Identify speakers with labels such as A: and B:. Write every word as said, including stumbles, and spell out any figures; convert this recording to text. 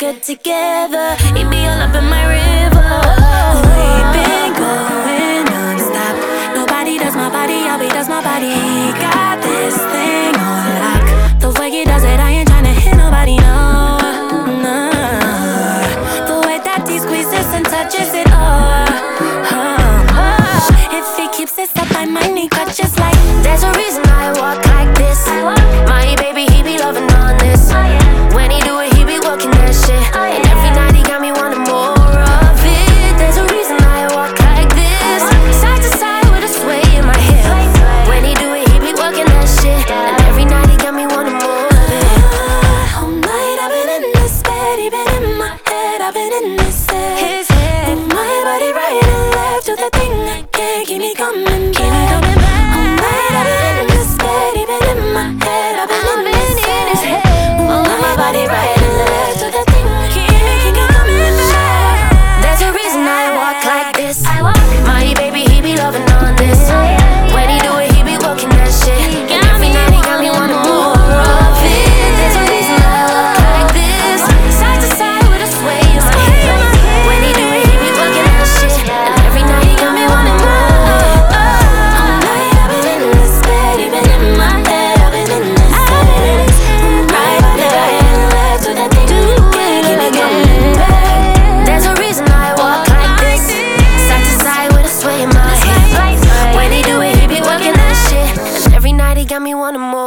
A: get together. He be all up in my river. We've been going non-stop. Nobody does my body, I'll be does my body. He got this thing on lock. The way he does it, I ain't tryna hit nobody, no, no. The way that he squeezes and touches it, oh, oh, oh. If he keeps this up, I might need crutches like. There's a reason I walk like this. My baby, he be loving on this. When he do it, he be working that shit. And every night he got me wanting more of it. There's a reason I walk like this. Side to side with a sway in my hip. When he do it, he be working that shit. And every night he got me wanting more of it. All night I've been in this bed, he been in my head, I've been in his head. His head. Move my body right and left to the thing that can't keep me coming back. All night I've been in this bed, he been in my head, I've been in his head. Move my body right and left to the thing that can't keep me coming back. There's a reason I walk like this. My baby, he be loving on this. When he do it, he be working that shit. And every night he got me wanting more of it. There's a reason I walk like this. Side to side with a sway in my hip. When he do it, he be working that shit. And every night he got me wanting more. All night I've been in this bed, he been in my head, I've been in this head. Right there and left to that thing that can't keep me coming back. There's a reason I walk like this. Side to side with a sway in my hip. When he do it, he be working that shit. And every night he got me wanting more.